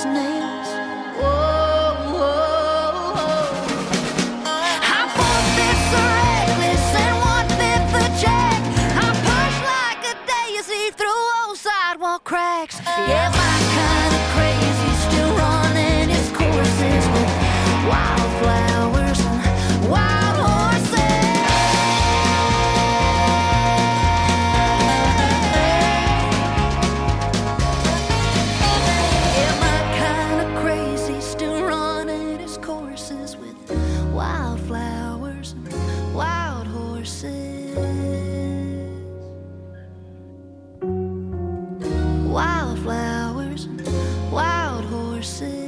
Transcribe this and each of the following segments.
his nails. Whoa, whoa, whoa. I four-fifths the reckless and one-fifth the jack. I push like a daisy through old sidewalk cracks. Yeah, my kind of crazy, still running his courses with wildflowers and wild horses. Yeah, my kind of crazy, still running his courses with wildflowers and wild horses. Wildflowers and wild horses.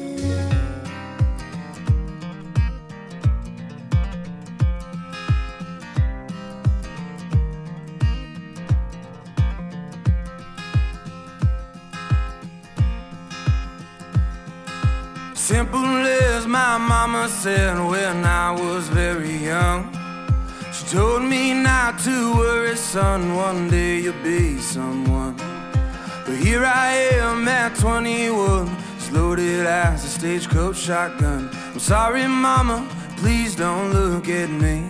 Simple as my mama said when I was very young. She told me not to worry, son, one day you'll be someone. But here I am at 21, as loaded as a stagecoach shotgun. I'm sorry, mama, please don't look at me.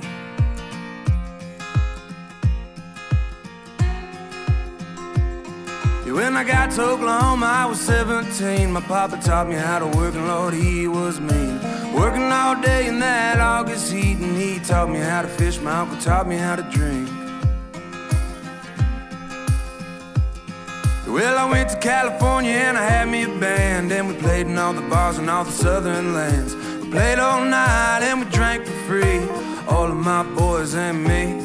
Yeah, when I got to Oklahoma, I was 17. My papa taught me how to work, and Lord, he was mean. Working all day in that August heat, and he taught me how to fish. My uncle taught me how to drink. Well, I went to California and I had me a band, and we played in all the bars in all the southern lands. We played all night and we drank for free, all of my boys and me.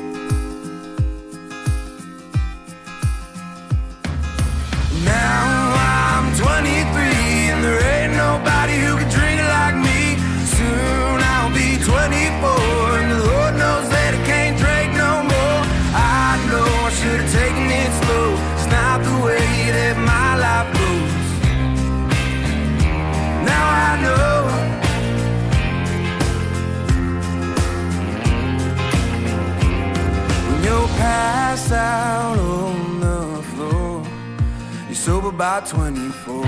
Now I'm 23 and there ain't nobody who can drink it like me. Soon I'll be 24 and the Lord knows that I can't drink no more. I know I should have taken it slow. It's not the way that my life goes. Now I know. When you're passed out on the floor, you're sober by 24.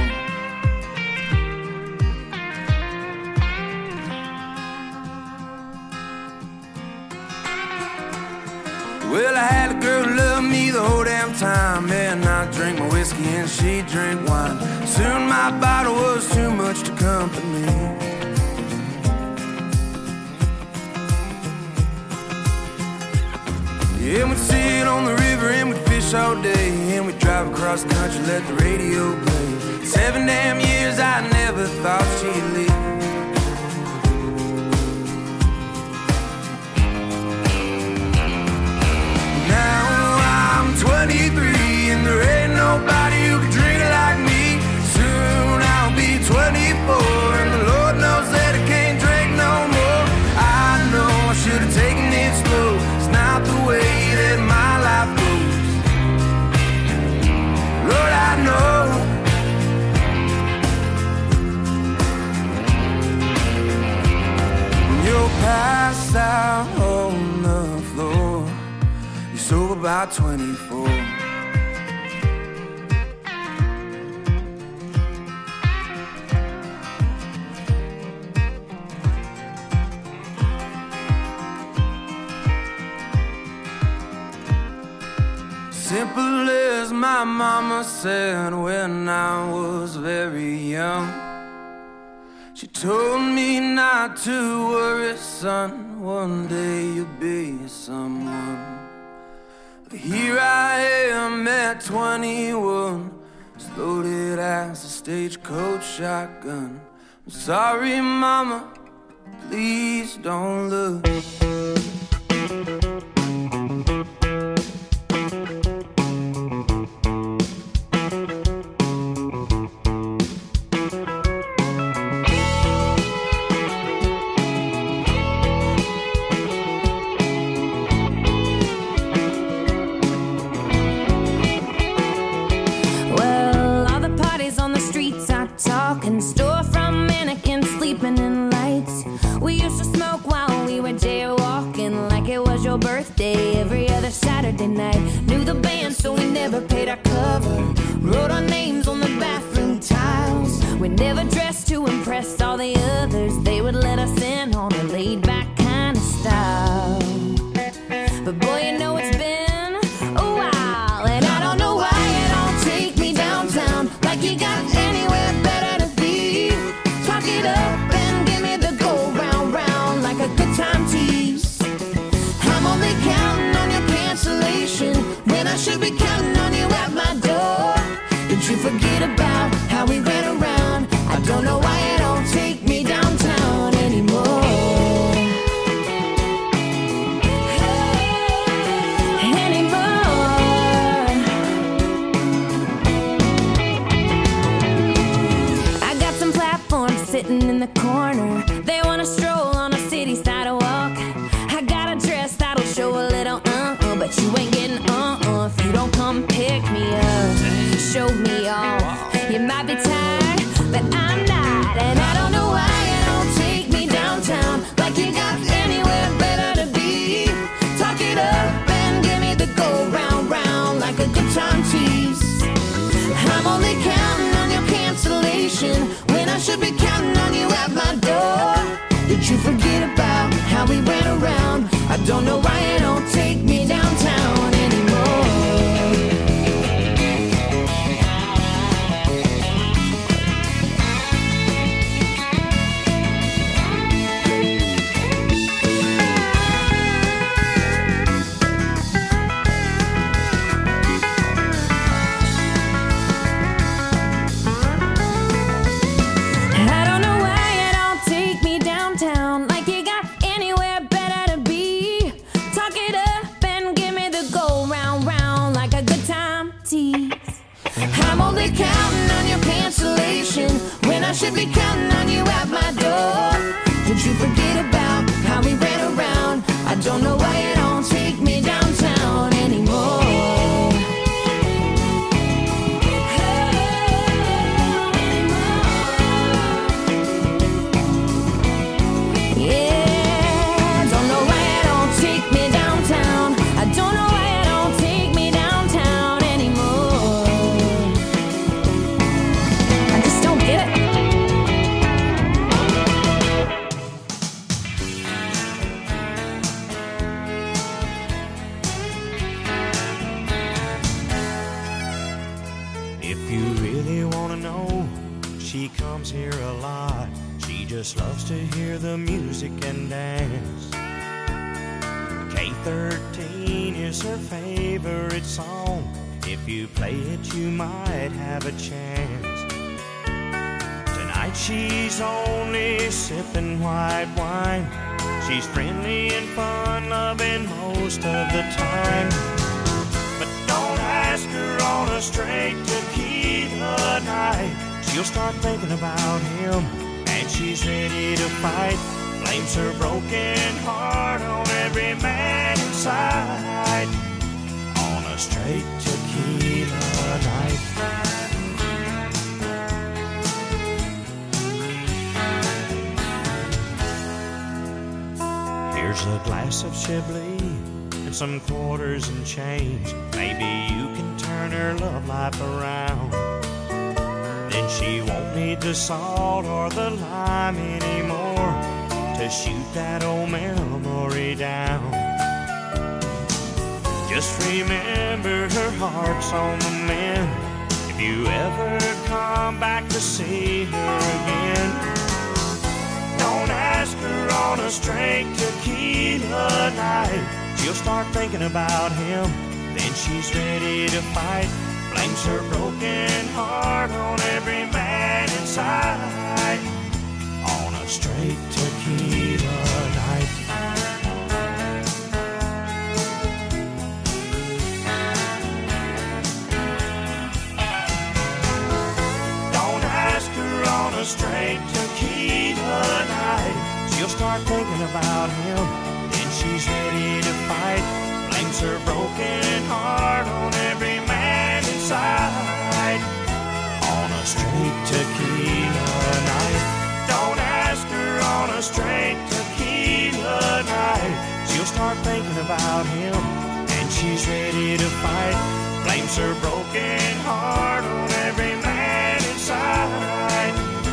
Well, I had a girl who loved me the whole damn time, and I drank my whiskey and she drank wine. Soon my bottle was too much to comfort me. Yeah, we'd sit on the river and we'd fish all day, and we'd drive across the country, let the radio play. 7 damn years I never thought she'd leave. Now I'm 23 and there ain't nobody who can drink it like me. Soon I'll be 24 and the Lord knows that I can't drink no more. I know I should have taken it slow. It's not the way that my life goes. Lord, I know. When you're passed out on the floor, you're sober by 24. Simple as my mama said when I was very young. She told me not to worry, son, one day you'll be someone. But here I am at 21, as loaded as a stagecoach shotgun. I'm sorry, mama, please don't look. Talking storefront mannequins sleeping in lights. We used to smoke while we were jaywalking, like it was your birthday every other Saturday night. Knew the band so we never paid our cover. Wrote our names on the bathroom tiles. We never dressed to impress all the others. They would let us in on a laid-back kind of style. But boy, you know it's been a while, and I don't know why you don't take me downtown like you got anywhere better to be. Talk it up and give me the go round round like a good time tease. I'm only counting on your cancellation when I should be counting on you at my door. Did you forget about how we ran around? I don't know why you don't take me downtown anymore. Sitting in the corner, they wanna stroll on a city sidewalk. I got a dress that'll show a little but you ain't getting if you don't come pick me up, show me off. You might be tired, but I'm not, and I don't know why you don't take me downtown like you got anywhere better to be. Talk it up and give me the go round round like a good time tease. I'm only counting on your cancellation when I should be counting on you at my door. Did you forget about how we ran around? I don't know why you don't take me downtown anymore. I'm only counting on your cancellation when I should be counting on you at my door. Did you forget about how we ran around? I don't know why you don't take me downtown anymore. Yeah, don't know why you don't take me downtown. I don't know why you don't take me downtown anymore. I just don't get it. If you really want to know, she comes here a lot. She just loves to hear the music and dance. K13 is her favorite song. If you play it, you might have a chance. Tonight she's only sipping white wine. She's friendly and fun-loving most of the time. But don't ask her on a straight tequila night. She'll start thinking about him, and she's ready to fight. Blames her broken heart on every man inside. On a straight tequila night. Here's a glass of Chablis and some quarters and change. Maybe you can turn her love life around. Then she won't need the salt or the lime anymore to shoot that old memory down. Just remember her heart's on the mend if you ever come back to see her again. Don't ask her on a straight tequila night. She'll start thinking about him, then she's ready to fight. Blames her broken heart on every man inside. On a straight tequila night. Don't ask her on a straight tequila night. She'll start thinking about him, then she's ready to fight. Blames her broken heart on every man inside. On a straight tequila night. Don't ask her on a straight tequila night. She'll start thinking about him, and she's ready to fight. Blames her broken heart on every man inside.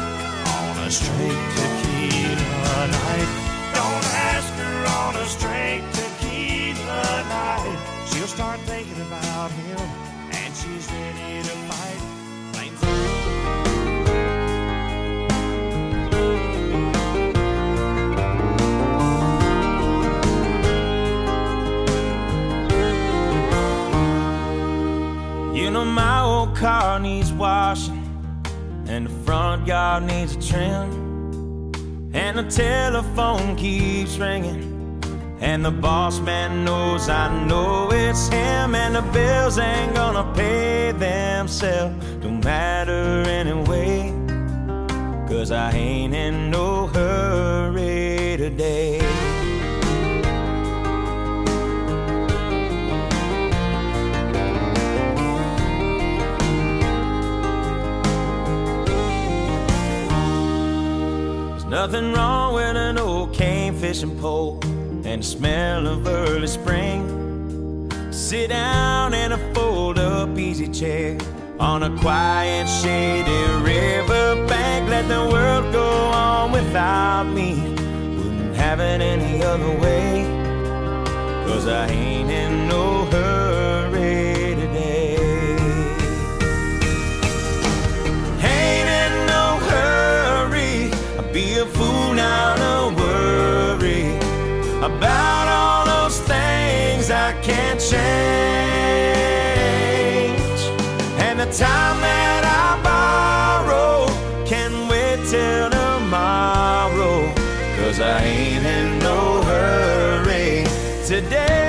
a straight tequila night. Don't ask her on a straight tequila night. She'll start thinking about him, and she's ready to fight. You know my old car needs washing, and the front yard needs a trim, and the telephone keeps ringing, and the boss man knows I know it's him, and the bills ain't gonna pay themselves. Don't matter anyway, 'cause I ain't in no hurry today. Nothing wrong with an old cane fishing pole and the smell of early spring. Sit down in a fold-up easy chair on a quiet, shady riverbank. Let the world go on without me. Wouldn't have it any other way, 'cause I ain't in no hurry today. Ain't in no hurry. Be a fool now to worry about all those things I can't change. And the time that I borrow can wait till tomorrow, 'cause I ain't in no hurry today.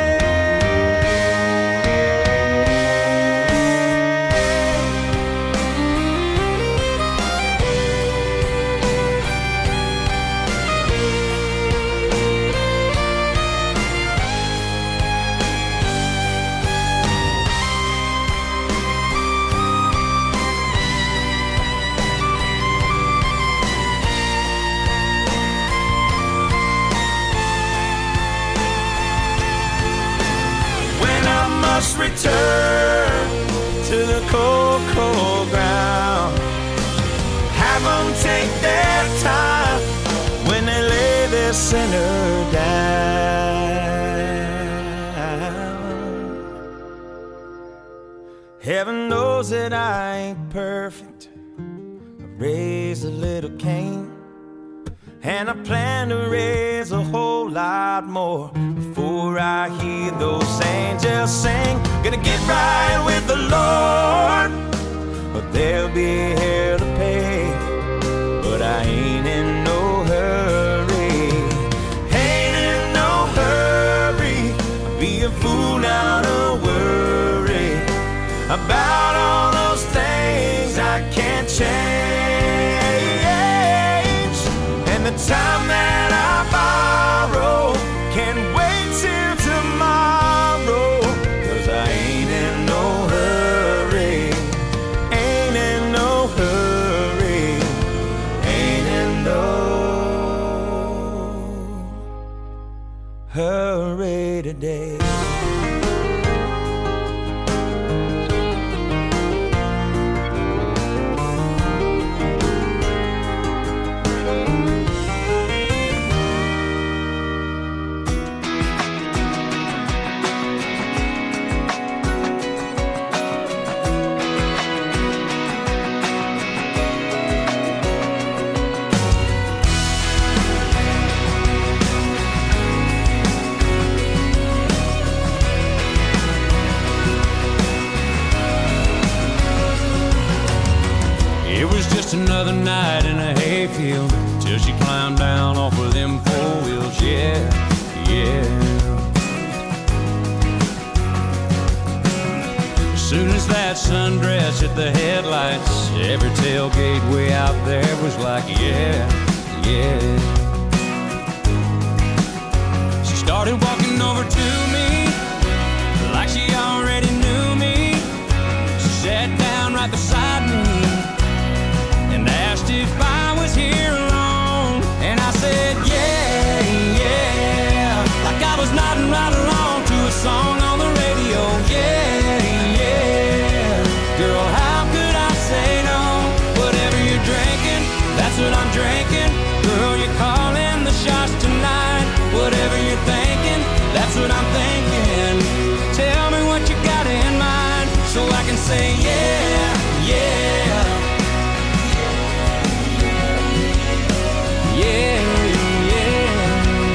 Return to the cold, cold ground. Have them take their time when they lay their sinner down. Heaven knows that I ain't perfect. I raised a little Cain, and I plan to raise a whole lot more before I hear those angels sing. Gonna get right with the Lord, but there'll be hell to pay. But I ain't in no hurry. Ain't in no hurry. I'd be a fool now to worry about all those things I can't change. And the time that I borrow can wait till tomorrow, 'cause I ain't in no hurry. Ain't in no hurry. Ain't in no hurry today. Another night in a hayfield till she climbed down off of them 4 wheels. Yeah, yeah. As soon as that sundress hit the headlights, every tailgate way out there was like, yeah, yeah. She started walking over to me like she already knew me. She sat down right beside me and asked if I was here alone. And I said, yeah, yeah, like I was nodding right along to a song on the radio. Yeah, yeah, girl, how could I say no? Whatever you're drinking, that's that's what I'm drinking. Girl, you're calling the shots tonight. Whatever you're thinking, that's what I'm thinking. Tell me what you got in mind, so I can say yeah, yeah. Yeah, yeah.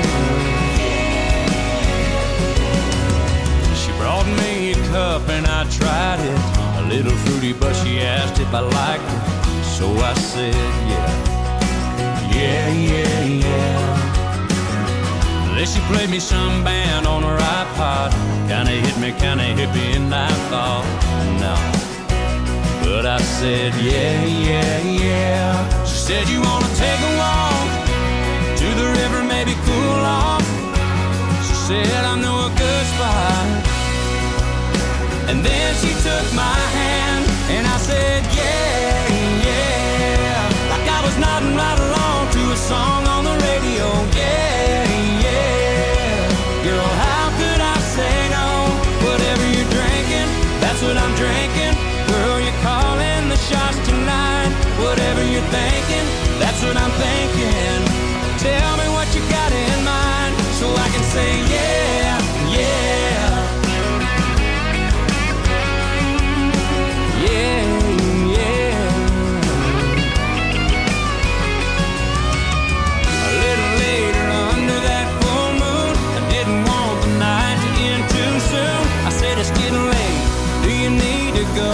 She brought me a cup and I tried it. A little fruity, but she asked if I liked it. So I said yeah, yeah, yeah, yeah. Then she played me some band on her iPod. Kinda hit me, kinda hippie, and I thought, no. But I said, yeah, yeah, yeah. She said, you wanna take a walk to the river, maybe cool off. She said, I know a good spot. And then she took my hand, and I said, yeah, yeah. Like I was nodding right along to a song on the radio, yeah, yeah. Girl, how could I say no? Whatever you're drinking, that's what I'm drinking. Girl, you're calling the shots tonight. Whatever you're thinking, that's what I'm thinking. Tell me what you got in mind, so I can say yeah, yeah. Yeah, yeah. A little later under that full moon, I didn't want the night to end too soon. I said it's getting late, do you need to go?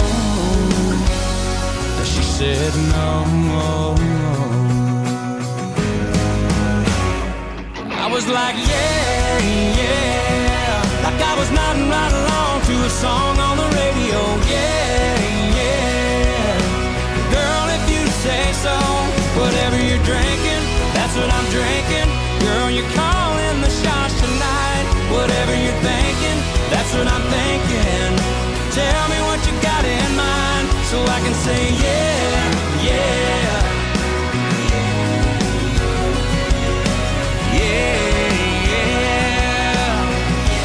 She said no. I was like yeah, yeah. Like I was nodding right along to a song on the radio, yeah, yeah. Girl, if you say so, whatever you're drinking, that's what I'm drinking. Girl, you're calling the shots tonight. Whatever you're thinking, that's what I'm thinking. Tell me what you got in mind, so I can say yeah, yeah. Yeah, yeah.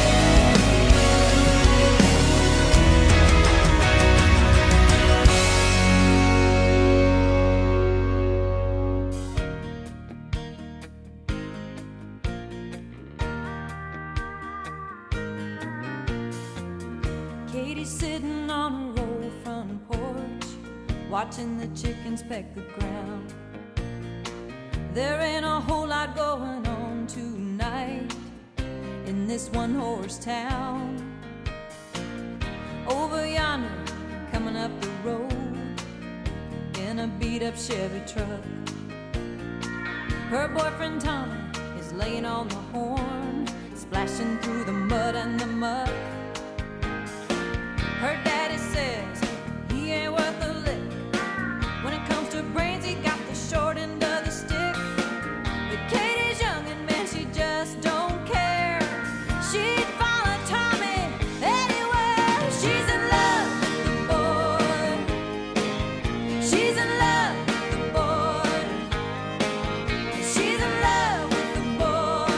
Katie's sitting on her old front porch, watching the chickens peck the ground. There ain't a whole lot going on tonight in this one-horse town. Over yonder, coming up the road in a beat-up Chevy truck, her boyfriend Tommy is laying on the horn, splashing through the mud and the muck. Her daddy says he ain't worth a lick. When it comes to brains, he got the short end of the stick. But Katie's young and man, she just don't care. She'd follow Tommy anywhere. She's in love with the boy. She's in love with the boy. She's in love with the boy.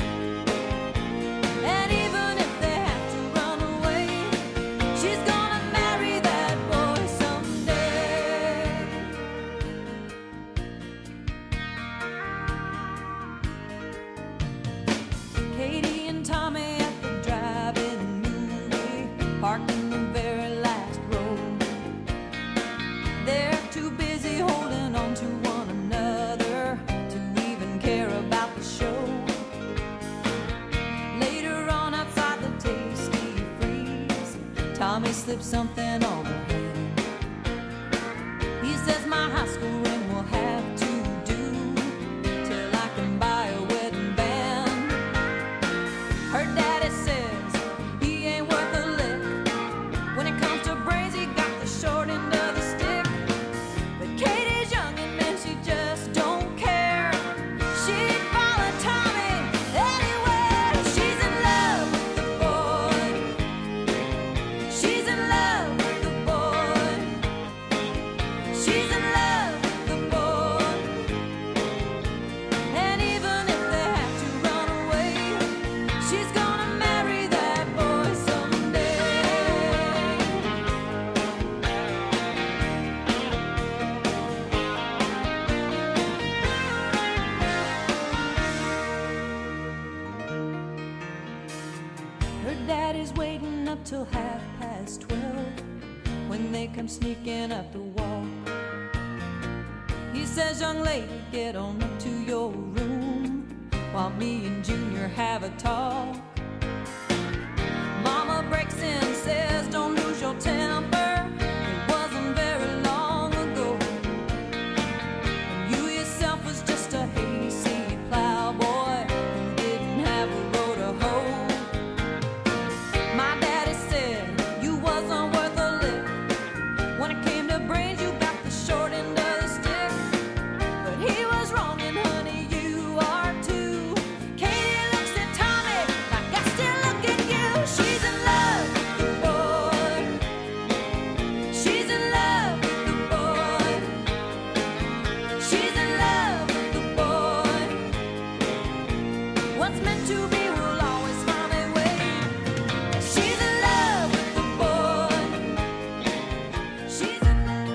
And even if they have to run away, she's gonna marry that boy someday. Katie and Tommy at the drive-in movie, parked in the very last row. They're too busy holding on to one another to even care about the show. Later on outside the Tasty Freeze, Tommy slipped something on her hand. He says my high school ring will have to do till I can buy a wedding band. Her daddy says he ain't worth a lick. When it comes to brains, he got the short end of the stick. But Katie's young and man, she just don't care. She'd follow Tommy anywhere. She's in love with the boy. She's in love with the till 12:30 when they come sneaking up the wall. He says, young lady, get on up to your room while me and Junior have a talk. Mama breaks in and says, don't lose your temper. It wasn't very long ago when you yourself was just a hayseed plowboy who didn't have a row to hoe. My daddy said you wasn't worth a lick. When it came to brains, you got the short end of the stick. But he was wrong, and honey, you are too. Katie looks at Tommy like I still look at you. She's in love with the boy. She's in love with the boy. She's in love with the boy. What's meant to be will always find a way. She's in love with the boy. She's in love.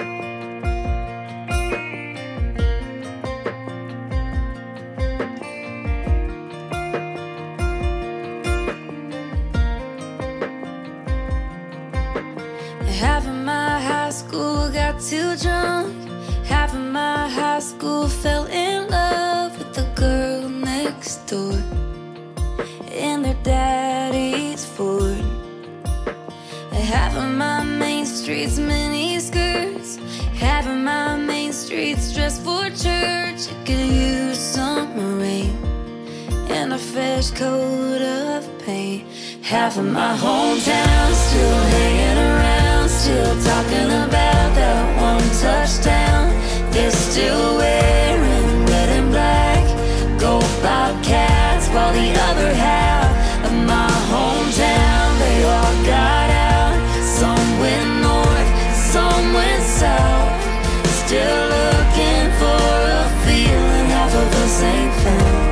Half of my high school got too drunk. Half of my high school fell in love with the girl next door in their daddy's Ford. Half of my main street's mini skirts. Half of my main street's dressed for church. It could use some rain and a fresh coat of paint. Half of my hometown still hanging around, still talking about that one touchdown. They're still wearing red and black, go Bobcats, while the other half of my hometown, they all got out. Some went north, some went south, still looking for a feeling half of us ain't found.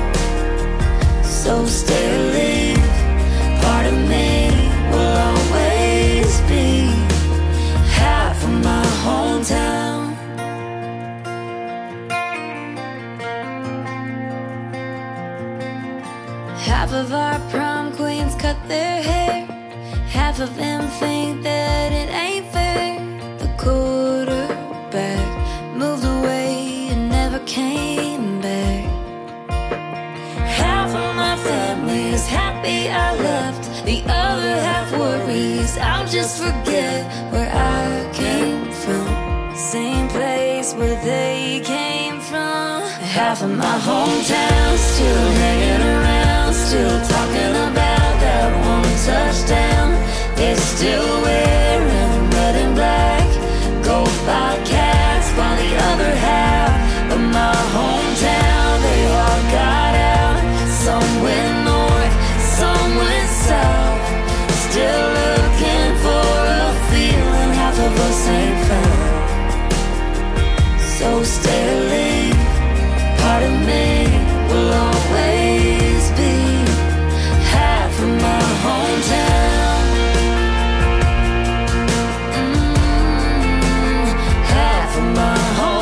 So stay or leave, part of me will always be half of my hometown. Half of our prom queens cut their hair. Half of them think that it ain't fair. The quarterback moved away and never came back. Half of my family is happy I left. The other half worries I'll just forget where I came from. Same place where they came from. Half of my hometown still hanging around, still talking about that one touchdown. They're still wearing red and black, go Bobcats, while the other half of my hometown, they all got out. Some went north, some went south, still looking for a feeling half of us ain't found. So stay or leave, part of me will always be half of my hometown. Half of my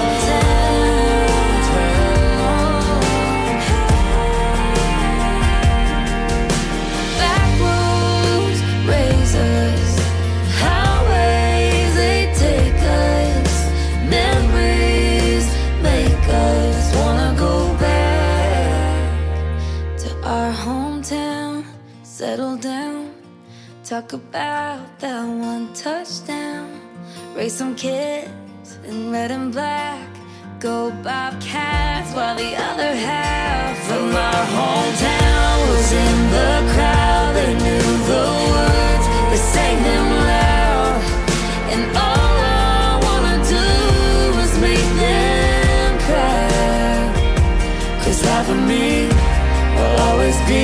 back roads, razors, highways, they take us. Memories make us wanna go back to our hometown, settle down, talk about that one touchdown, raise some kids in red and black, go Bobcats, while the other half of my hometown was in the crowd. They knew the words, they sang them loud, and all I wanna do is make them cry. 'Cause half of me will always be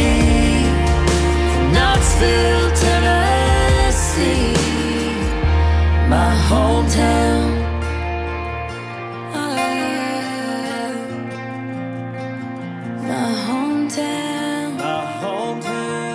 Knoxville, Tennessee, my hometown. My hometown. My hometown.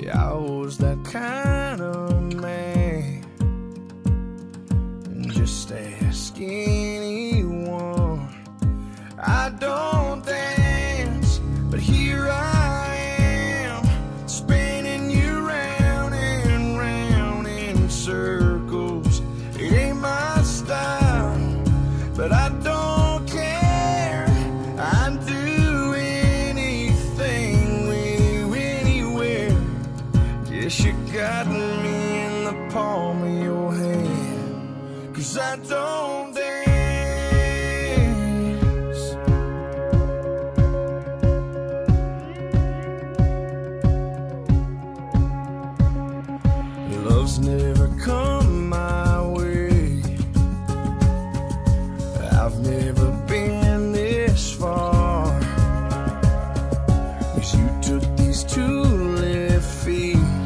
Yeah, I was that kind of man. Just ask anyone. I don't dance, but here I am, spinning you round and round in circles. It ain't my style, but I don't care. I'd do anything with you anywhere. Guess you got me in the palm of your hand, 'cause I don't dance. Love's never come my way. I've never been this far, 'cause you took these 2 left feet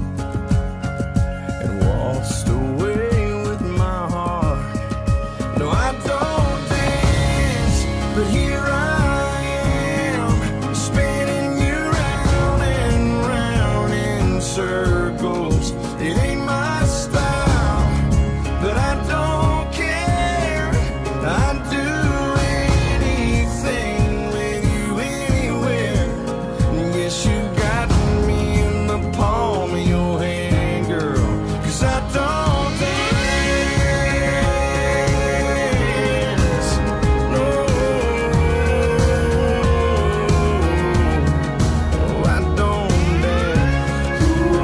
and waltzed away with my heart. No, I don't dance, but here I am, spinning you round and round in circles. It ain't my style, but I don't care. I'd do anything with you anywhere. Yes, you got me in the palm of your hand, girl, 'cause I don't dance. No, I don't dance.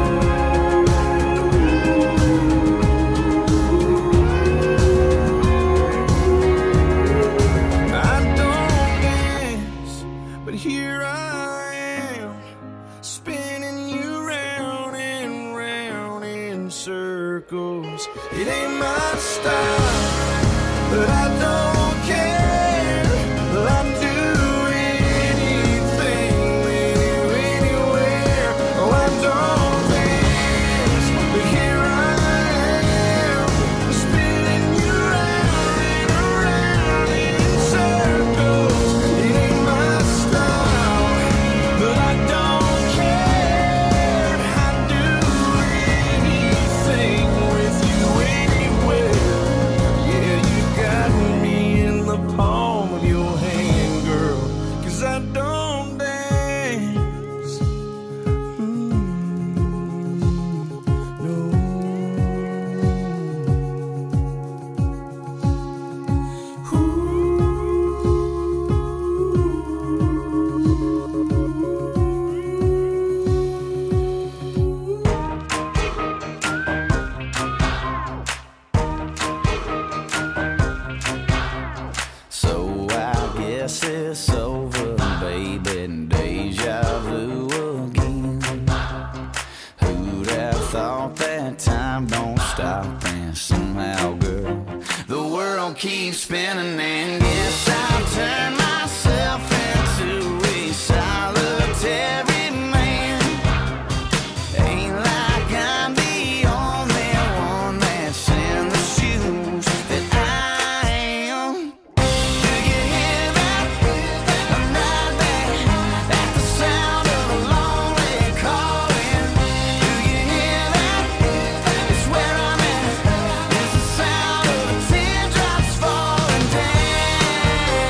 I don't dance, but here I am, spinning you round and round in circles. It ain't my style, but I don't care. I'd do anything with you anywhere. Oh, I don't dance, but here I am, spinning you round and round in circles. It ain't my style, but I don't care. I'd do anything with you anywhere. Yeah, you got me in the palm of your hand, girl, 'cause I don't dance. No. So I guess it's over, baby, deja vu again. Who'd have thought that time don't stop, and somehow, girl, the world keeps spinning, and guess I've turned myself into a solitary man. Ain't like I'm the only one that's in the shoes that I am. Do you hear that? I'm right there at the sound of a lonely calling. Do you hear that? It's where I'm at. It's the sound of the teardrops falling down.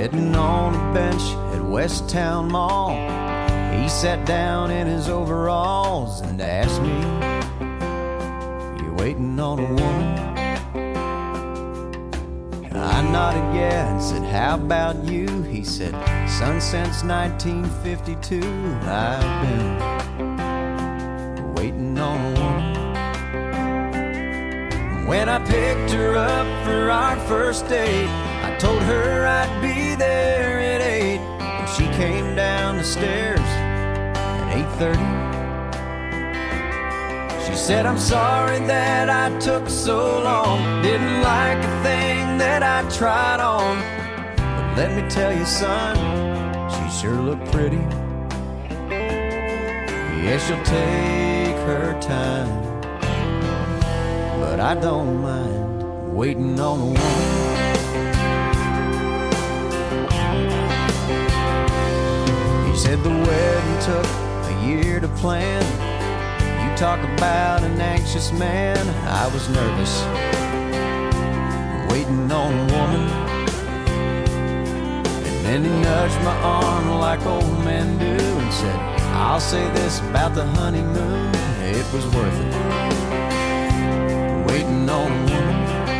Sitting on a bench at West Town Mall, he sat down in his overalls and asked me, "You waiting on a woman?" I nodded yeah and said, "How about you?" He said, "Son, since 1952 I've been waiting on a woman." When I picked her up for our first date, I told her I'd be there at 8, and she came down the stairs at 8:30. She said, "I'm sorry that I took so long, didn't like a thing that I tried on, but let me tell you, son, she sure looked pretty. Yeah, she'll take her time, but I don't mind waiting on a woman." He said the wedding took a year to plan. You talk about an anxious man. I was nervous, waiting on a woman. And then he nudged my arm like old men do and said, "I'll say this about the honeymoon, it was worth it, waiting on a woman."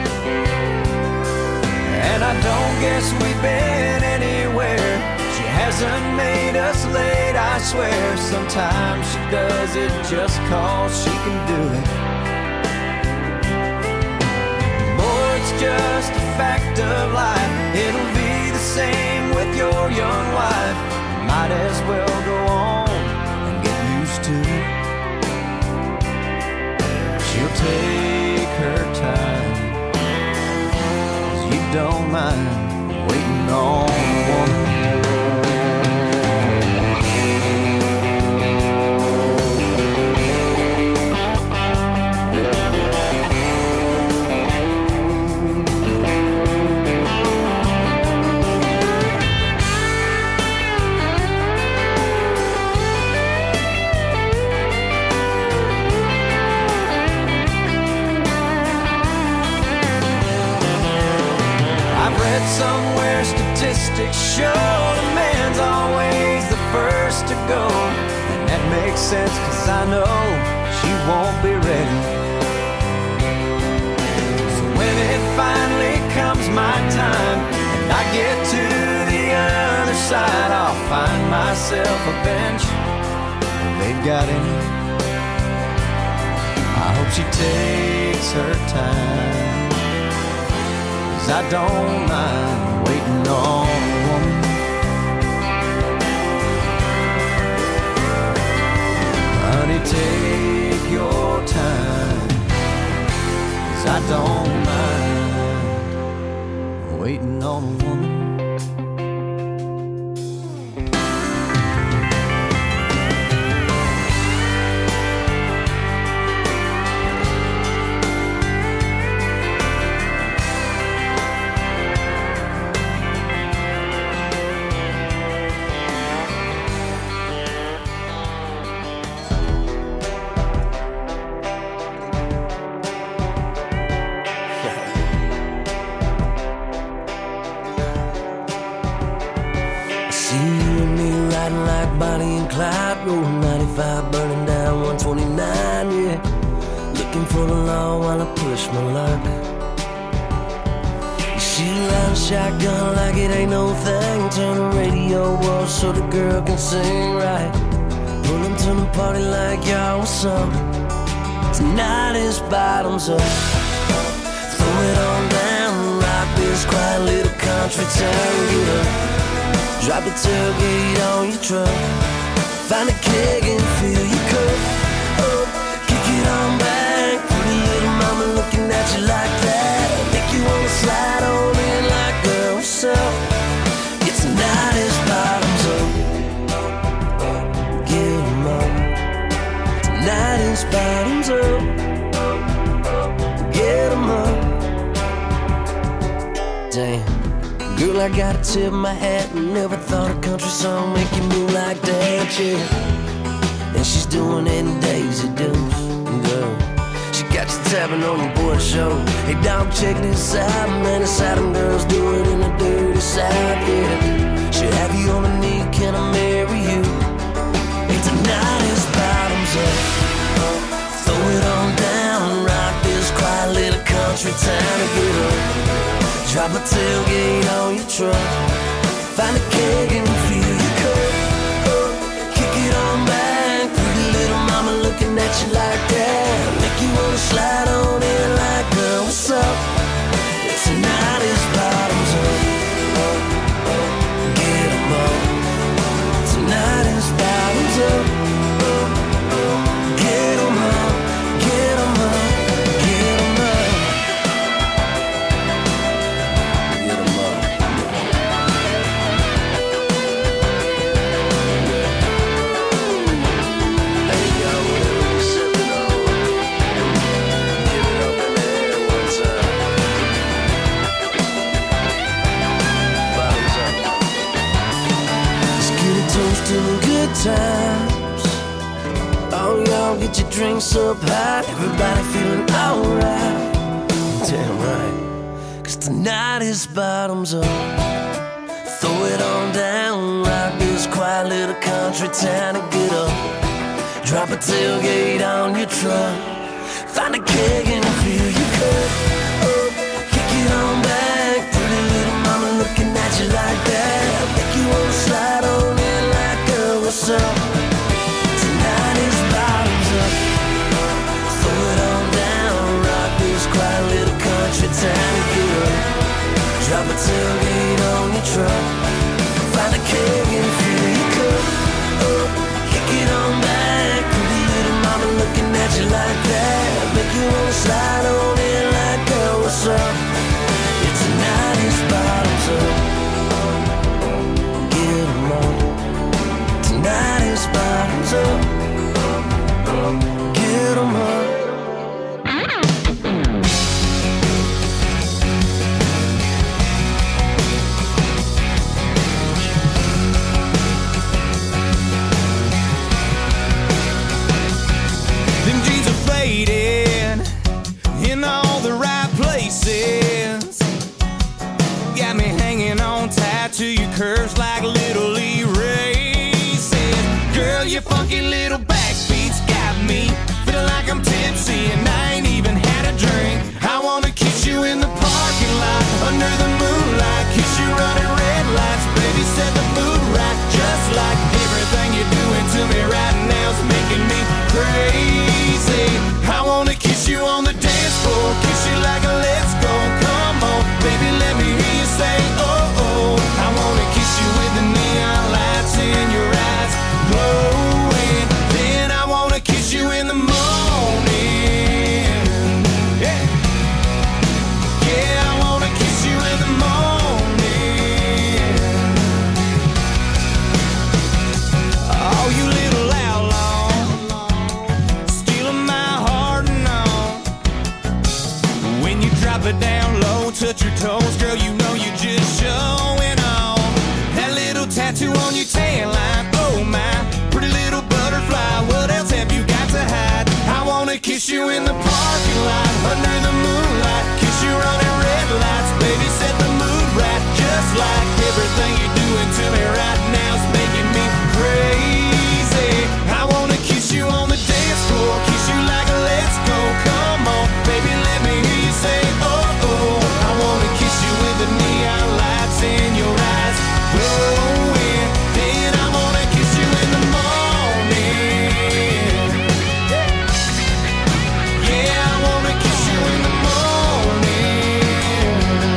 And I don't guess we've been anywhere. She hasn't made us late, I swear. Sometimes she does it just 'cause she can do it. Boy, it's just a fact of life. It'll be the same with your young wife. You might as well go on and get used to it. She'll take her time, 'cause you don't mind waiting on a woman. Somewhere statistics show the man's always the first to go, and that makes sense 'cause I know she won't be ready. So when it finally comes my time and I get to the other side, I'll find myself a bench if they've got any. I hope she takes her time, 'cause I don't mind waiting on a woman. Honey, take your time, 'cause I don't mind waiting on a woman. Rolling 95, burning down 129, yeah. Looking for the law while I push my luck. She loud shotgun like it ain't no thing. Turn the radio off so the girl can sing right. Pull them to the party like y'all what's up. Tonight is bottoms up. Throw it on down, rock this quiet little country town. Get up, drop the tailgate on your truck. Find a keg and fill your cup up. Kick it on back. Pretty little mama looking at you like that. Make you wanna slide on in like girl, what's up? It's tonight is bottoms up. Get 'em up. Tonight is bottoms up. Get 'em up. Damn. Girl, I gotta tip my hat. Never thought a country song make you move like that, yeah. And she's doing it in Daisy Dukes, girl. She got you tapping on your boy's shoulder. Hey dog, check this out, man. The Southern girls do it in the dirty South, yeah. Should have you on a knee, can I marry you? Hey, tonight is bottoms up. Throw it on down, rock this quiet little country town to get up. Drop a tailgate on your truck. Find a keg and fill your cup. Kick it on back, pretty little mama looking at you like that. Make you wanna slide on in like, girl, what's up? Tonight is bottoms up. Get 'em up. Tonight is bottoms up. Get 'em up. Get 'em up. Get 'em up. Get 'em up. Hey yo, whatever you sippin' on, give it up in the air one time. Bottoms up. Let's get a toast to the good times. Oh, y'all get your drinks up high. Everybody feeling alright. Damn right. 'Cause tonight is bottoms up. Throw it on down. Rock this quiet little country town and get up. Drop a tailgate on your truck. Find a keg and fill your cup. Kick it on back. Pretty little mama looking at you like that. Make you wanna slide on in like, girl, what's up? Tonight is bottoms up. Throw it on down. Rock this quiet little country town and get up. Drop a tailgate on your truck. Find a keg and fill your cup. Kick it on back. Pretty little mama looking at you like that. Make you wanna slide on in like, girl, what's up? Yeah, tonight is bottoms up. Get 'em up. Tonight is bottoms up. Get 'em up. Them jeans are faded in all the right places. Got me hanging on tight to your curves like little Lee races. Girl, your funky little backbeats got me feeling like I'm tipsy and I ain't even had a drink. I wanna kiss you in the parking lot under the moonlight. Kiss you running red lights, baby, set the mood right. Just like everything you're doing to me right now's making me crazy. I wanna kiss you on the dance floor, kiss you like a let's go. Come on, baby, let me hear you say, oh, oh. I wanna kiss you with the neon lights in your eyes glowing. Then I wanna kiss you in the morning. Yeah, yeah, I wanna kiss you in the morning. Oh, you little outlaw, stealing my heart and all. When you drop it down low, touch your toes, girl, you know you're just showing off. That little tattoo on your tan line, oh my, pretty little butterfly, what else have you got to hide? I wanna kiss you in the parking lot, under the moonlight, kiss you running red lights, baby, set the mood right. Just like everything you're doing to me right now's making me crazy. I wanna kiss you on the dance floor, kiss you like a let's go. Come on, baby, let me hear you say, oh, oh. I wanna kiss you with the neon lights in your eyes glowing. Then I wanna kiss you in the morning. Yeah, I wanna kiss you in the morning.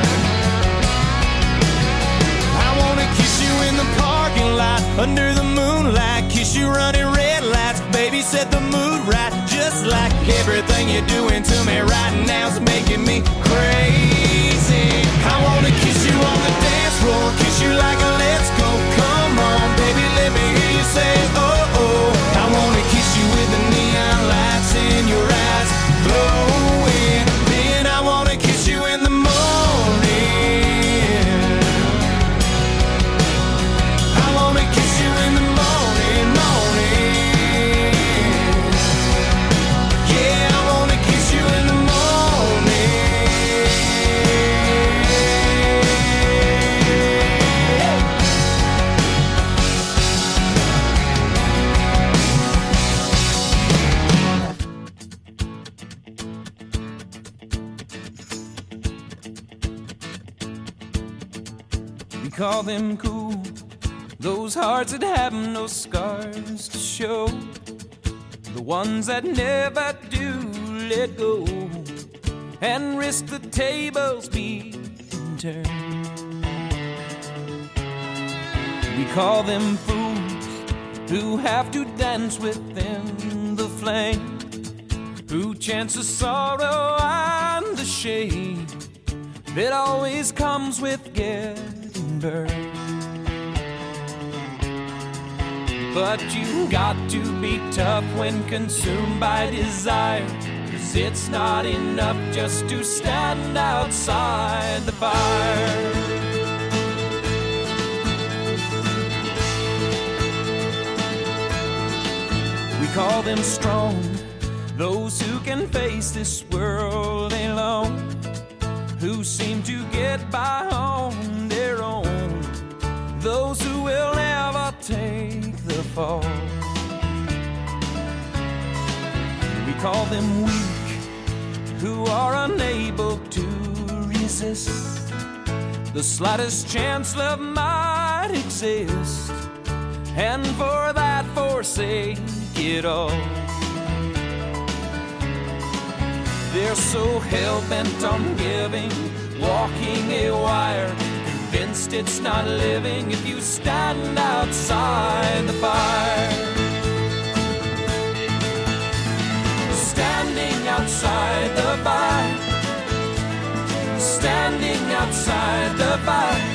I wanna kiss you in the parking lot under the moonlight, kiss you running red lights, baby, set the mood right. Just like everything you're doing to me right now's making me crazy. I wanna kiss you on the dance floor, kiss you like a let's go. Come on, baby, let me hear you say, oh, oh. I wanna kiss you with the neon lights in your eyes glowing. Then I wanna kiss you in the morning. I wanna kiss you in the morning, morning. Yeah, I wanna kiss you in the morning. We call them cool, those hearts that have no scars to show, the ones that never do let go and risk the tables being turned. We call them fools who have to dance within the flame, who chance the sorrow and the shame that always comes with getting burned. But you got to be tough when consumed by desire, 'cause it's not enough just to stand outside the fire. We call them strong, those who can face this world alone, who seem to get by on their own, those who will never take the fall. We call them weak, who are unable to resist the slightest chance love might exist, and for that forsake it all. They're so hell-bent on giving, walking a wire, convinced it's not living if you stand outside the fire. Standing outside the fire, standing outside the fire.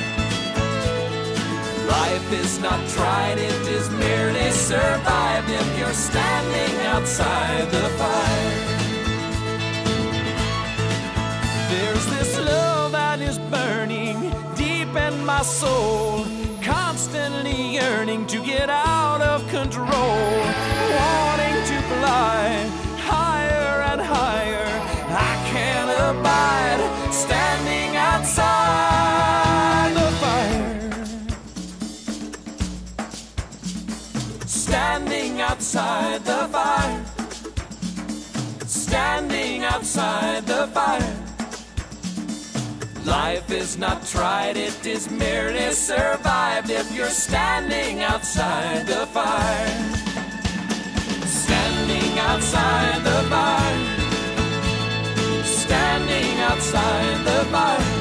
Life is not tried, it is merely survived if you're standing outside the fire. There's this love that is burning deep in my soul, constantly yearning to get out of control, wanting to fly higher and higher. I can't abide standing outside the fire. Standing outside the fire, standing outside the fire. Life is not tried, it is merely survived if you're standing outside the fire. Standing outside the fire, standing outside the fire.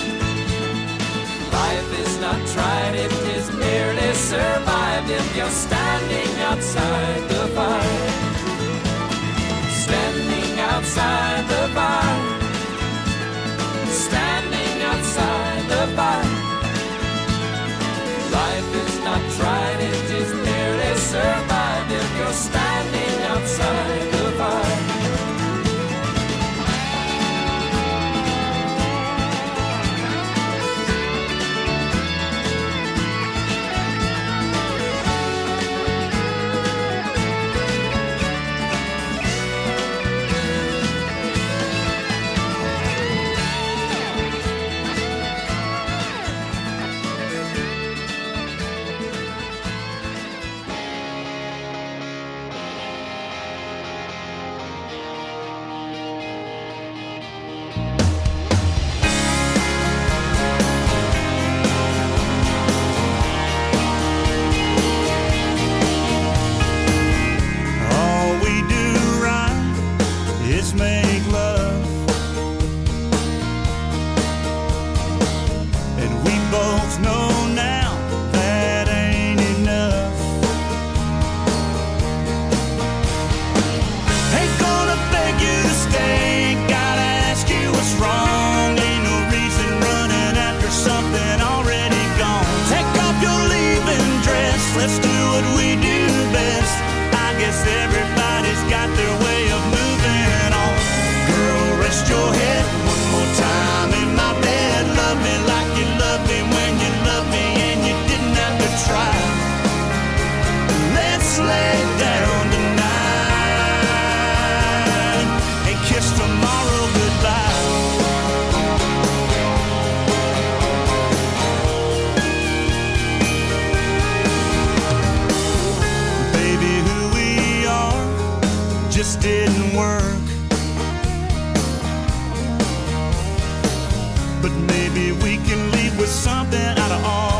Life is not tried, it is merely survived if you're standing outside the fire. Standing outside the fire, standing outside the fire. Life is not tried, it is merely survived if you're standing outside the fire. Let's do what we do best. I guess everybody's got their way of moving on. Girl, rest your head one more time in my bed. Love me like you loved me when you loved me and you didn't have to try. Let's lay down tonight and kiss tomorrow goodbye. Just didn't work, but maybe we can leave with something out of all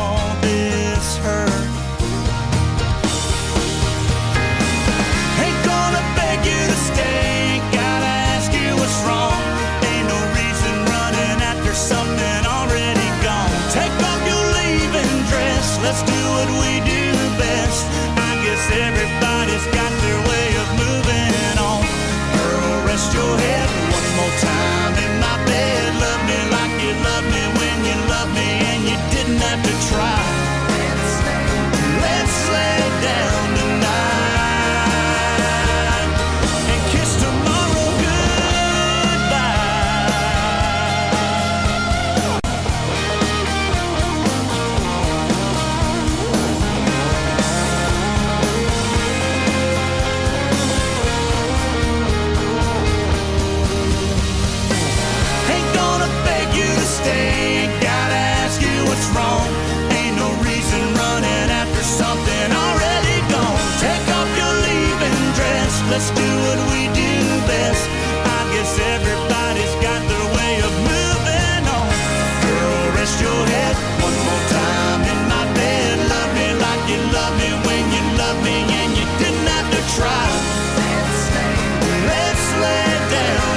let's do what we do best. I guess everybody's got their way of moving on. Girl, rest your head one more time in my bed. Love me like you love me when you love me and you didn't have to try. Let's lay down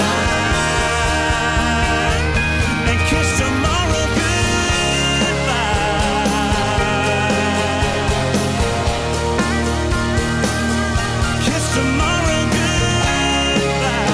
tonight and kiss tomorrow goodbye. Kiss tomorrow goodbye.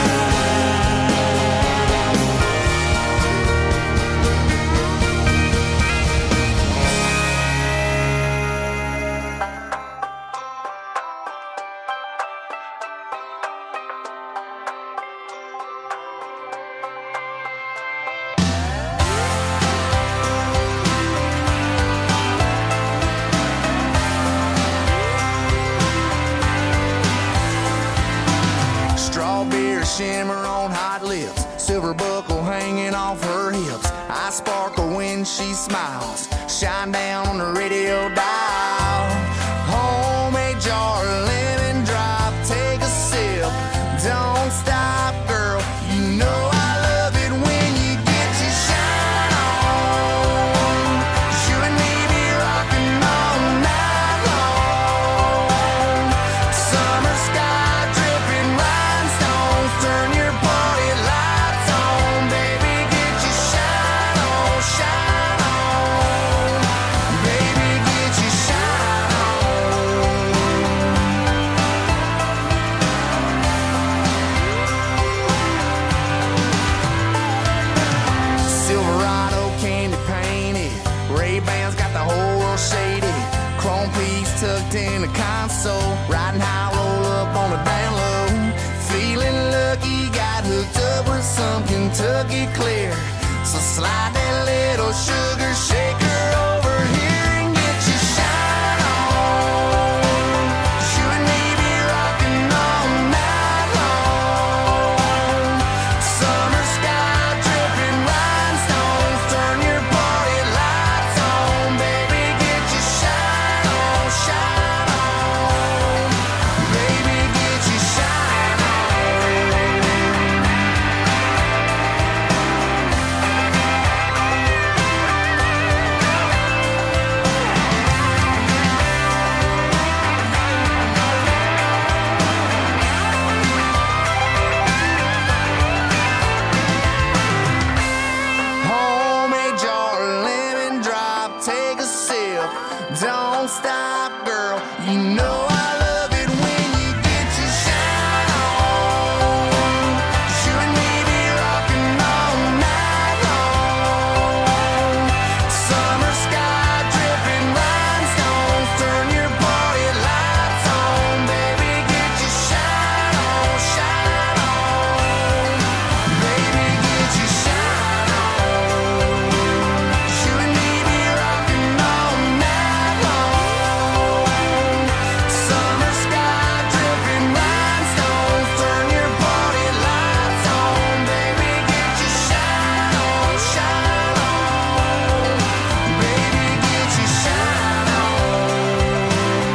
Strawberry shimmer on hot lips, silver buckle hanging off her hips. I sparkle when she smiles, shine down on the radio dial. Homemade jar, lemon drop, take a sip. Don't stop, girl, you know I love it when you get your shine on. You and me be rocking all night long. Summer sky dripping rhinestones, turn your party lights on. Baby, get your shine on, shine on. Baby, get your shine on. Silverado candy painted, Ray-Bans got the whole world shaded. Chrome piece tucked in the console, riding high, roll up on the down low. Feeling lucky, got hooked up with some Kentucky clear. So slide that little sugar shaker over here and get your shine on. You and me be rocking all night long. Summer sky dripping rhinestones, turn your party lights on. Baby, get your shine on, shine on. Baby, get your shine on. Homemade jar, lemon drop, take a sip. Don't stop, girl. You know I love it when you get your shine on. You and me be rocking all night long. Summer sky dripping rhinestones, turn your party lights on. Baby, get your shine on, shine on. Baby, get your shine on. You and me be rocking all night long. Summer sky dripping rhinestones, turn your party lights on. Baby, get your shine on, shine on. Baby, get your shine on.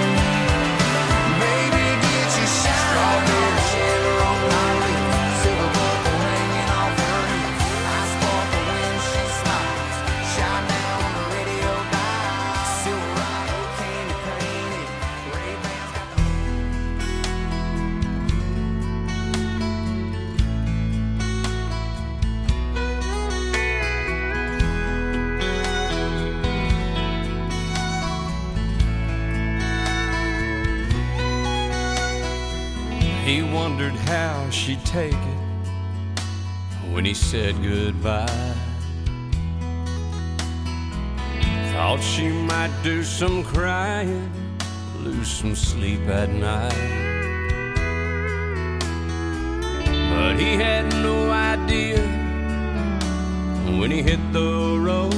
Baby, get your shine on. Strawberry shimmer on my lips, silver buckle hanging off her hips. I sparkle when she smiles, shine down on the radio dial. Silverado candy painted, Ray-Bans got the He wondered how she'd take it when he said goodbye. Thought she might do some crying, lose some sleep at night. But he had no idea when he hit the road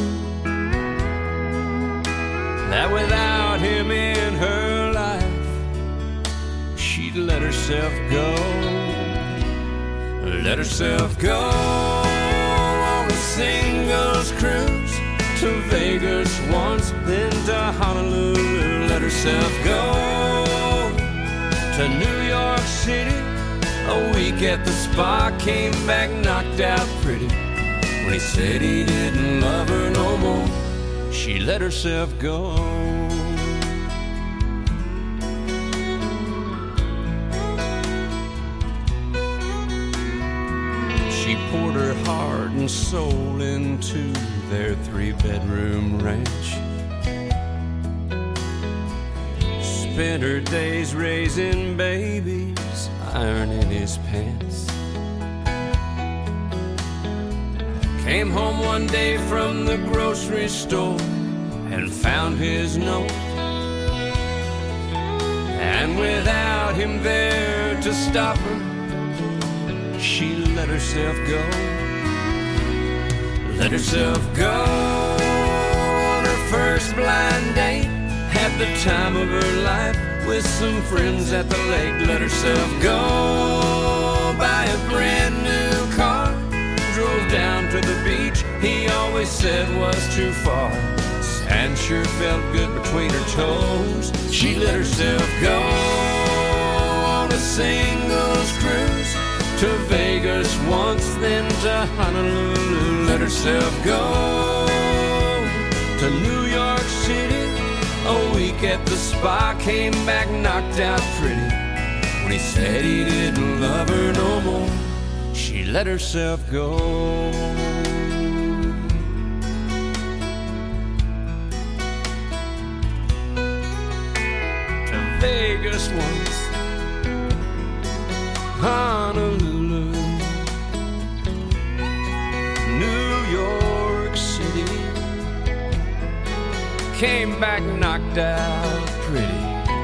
that without him in her life, she'd let herself go. Let herself go on a singles cruise to Vegas once, then to Honolulu. Let herself go to New York City. A week at the spa, came back knocked out pretty. When he said he didn't love her no more, she let herself go. She poured her heart and soul into their 3-bedroom ranch. Spent her days raising babies, ironing his pants. Came home one day from the grocery store and found his note. And without him there to stop her, she let herself go. Let herself go on her first blind date. Had the time of her life with some friends at the lake. Let herself go, buy a brand new car. Drove down to the beach he always said was too far. Sand sure felt good between her toes. She let herself go on a singles cruise to Vegas once, then to Honolulu. Let herself go to New York City. A week at the spa, came back knocked out pretty. When he said he didn't love her no more, she let herself go. To Vegas once, Honolulu, New York City. Came back knocked out pretty.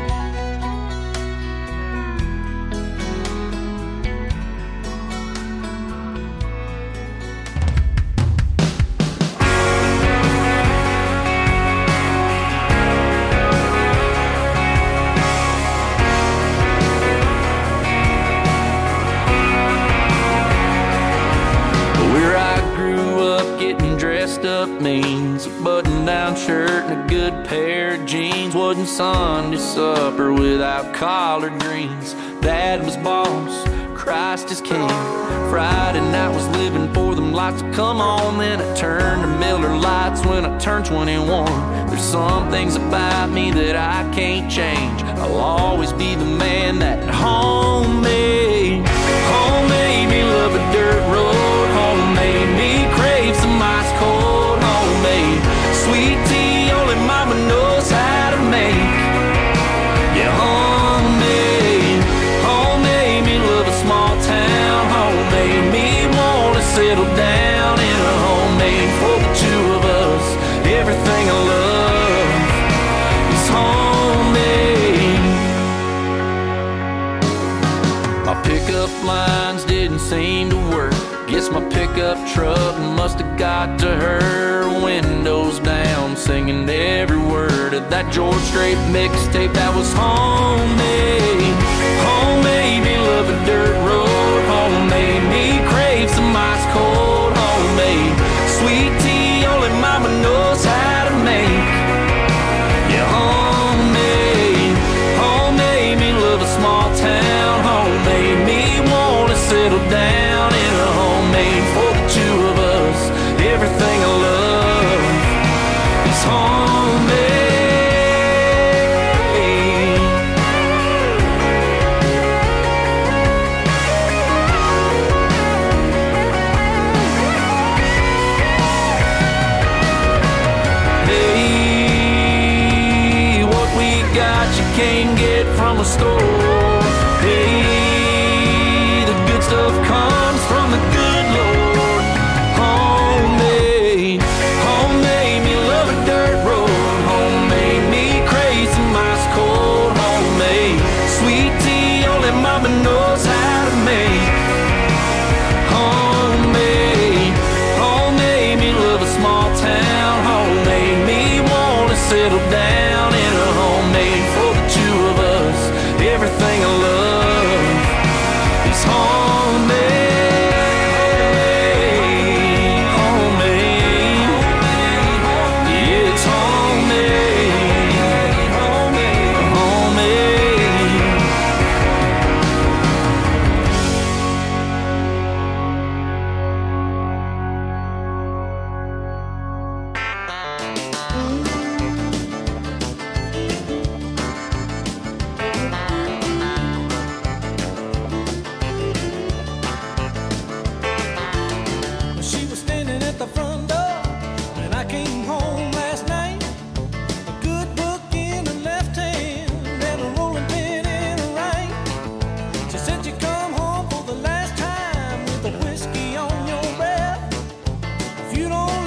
Means a button-down shirt and a good pair of jeans. Wasn't Sunday supper without collard greens. Dad was boss, Christ is king. Friday night was living for them lights to come on. Then I turned to Miller Lights when I turned 21. There's some things about me that I can't change. I'll always be the man that home made. Home made me love a dirt road. Home made me crave some ice cold. Sweet tea only mama knows how to make. Yeah, homemade me love a small town. Homemade me wanna settle down in a homemade for the two of us. Everything I love is homemade. My pickup lines didn't seem to work. Guess my pickup truck must have got to her. Windows down, singing every word of that George Strait mixtape that was homemade. Homemade me love a dirt road. Homemade me crave some ice cold. Homemade sweet tea only mama knows how to make. Yeah, homemade me love a small town. Homemade me wanna settle down in a homemade for the two of us. Everything I love is homemade. Hey, what we got you can't get from a store. Hey, the good stuff comes from the good Lord. Homemade me love a dirt road. Homemade me crave some ice cold. Homemade sweet tea only mama knows how to make. Homemade me love a small town. Homemade me wanna settle down in a homemade for the two of us. Everything I love is homemade. If you don't